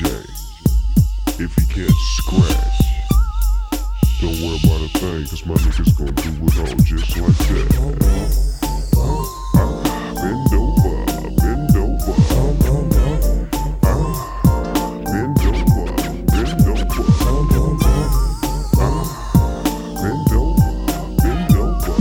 DJ, if he can't scratch, don't worry about a thing, cause my niggas gon' do it all just like that. Bend over, bend over. Bend over, bend over. Bend over, bend over.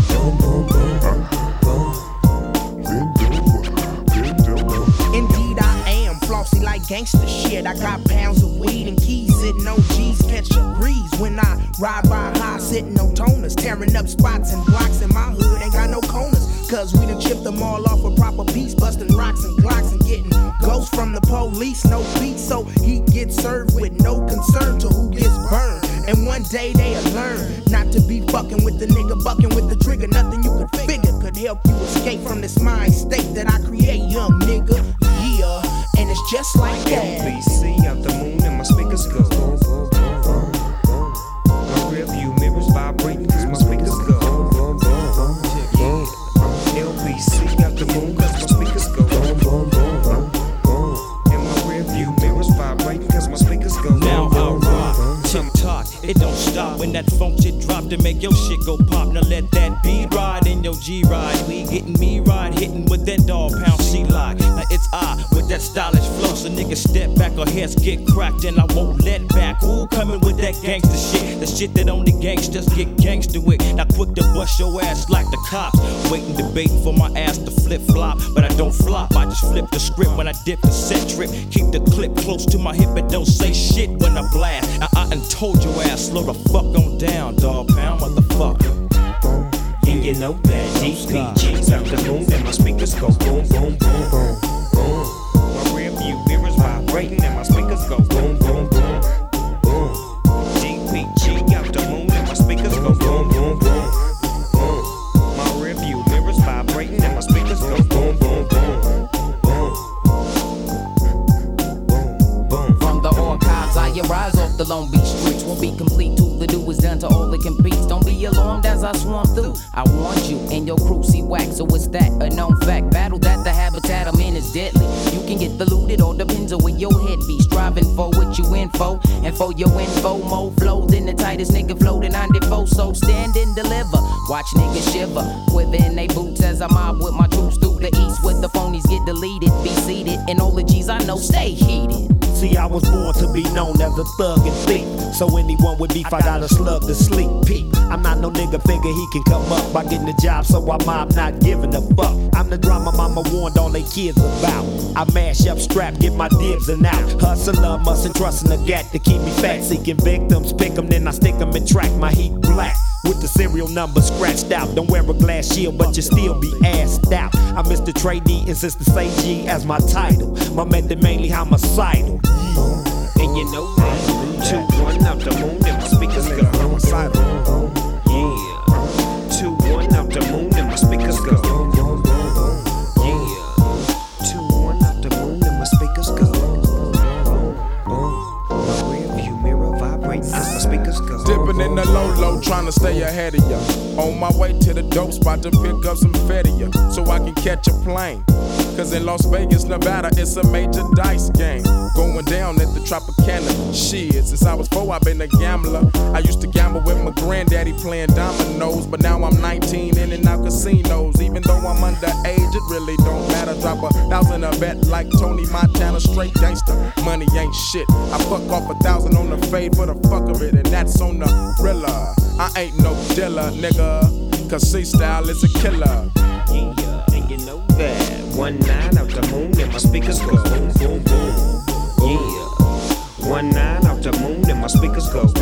Bend over. Indeed I am flossy like gangsta shit. I got pounds of weed and keys sitting on G's, catch a breeze when I ride by high, sitting on toners, tearing up spots and blocks in my hood. Ain't got no corners, cause we done chipped them all off a proper piece, busting rocks and glocks and getting ghosts from the police. No beat, so he gets served with no concern to who gets burned. And one day they'll learn not to be fucking with the nigga, bucking with the trigger. Nothing you could figure could help you escape from this mind state that I create, young nigga. Yeah, and it's just like that. LBC out the moon and my speakers go. My rear view mirrors vibrating cause my speakers go. LBC out the moon cause my speakers go. And my rear view mirrors vibrating cause my speakers go. Now I rock, tick-tock, it don't stop when that funk shit drop to make your shit go pop. Now let that B ride in your G ride. We getting me ride, hitting with that dog pound C-lock. Now it's I with that stylish flow, so niggas step back or heads get cracked and I won't let back. Who coming with that gangster shit? The shit that only gangsters get gangster with. Now quick to bust your ass like the cops. Waiting, debating for my ass to flip-flop, but I don't flop. I just flip the script when I dip the set trip. Keep the clip close to my hip and don't say shit when I blast. Now I done told your ass, slow the fuck on down, dog pound, motherfucker. And you know that DPG's out the moon and my speakers go boom, boom, boom, boom, boom. My rear view mirrors vibrating and my speakers go boom, boom, boom, boom. DPG out the moon and my speakers go boom, boom, boom, boom. My rear view mirrors vibrating and my speakers go boom, boom, boom, boom, boom, boom. From the archives, I arise off the Long Beach streets. Won't be complete till the do is done to all that competes. Don't be alarmed as I swarm through. I warned you and your crew see wax, so it's that a known fact. Battle that the habitat I'm in is deadly. You can get diluted, all depends on where your head be. Striving for what you info, and for your info, more flow than the tightest nigga floating on default. So stand and deliver. Watch niggas shiver, quiver in they boots as I mob with my troops through the east. Where the phonies get deleted, be seated, and all the G's I know stay heated. See, I was born to be known as a thug and thief. So anyone with beef, I got a slug to sleep. Peep, I'm not no nigga, figure he can come up by getting a job, so I mob not giving a fuck. I'm the drama mama warned all they kids about. I mash up, strap, get my dibs and out. Hustler, mustn't trust in a gat to keep me fat. Seeking victims, pick them, then I stick them and track my heat black. With the serial number scratched out. Don't wear a glass shield, but you still be assed out. I'm Mr. Trade D, insist to say G as my title. My method mainly homicidal. And you know that 2-1 out the moon and my speakers go. Yeah, 2-1 out the moon and my speakers go. Yeah, 2-1 out the moon and my speakers go. My rear view mirror vibrates as my speakers go. Dipping in the low, trying to stay ahead of ya. On my way to the dope spot to pick up some fettia, so I can catch a plane. Cause in Las Vegas, Nevada, it's a major dice game. Going down at the Tropicana. Shit, since I was 4, I've been a gambler. I used to gamble with my granddaddy playing dominoes, but now I'm 19 in and out casinos. Even though I'm underage, it really don't matter. Drop 1,000 a bet like Tony Montana, straight gangster. Money ain't shit. I fuck off 1,000 on the fade for the fuck of it, and that's on the thriller. I ain't no dealer, nigga, cause C-style is a killer. Yeah, and you know that 1-9 out the moon and my speakers go boom, boom, boom. Yeah, 1-9 out the moon and my speakers go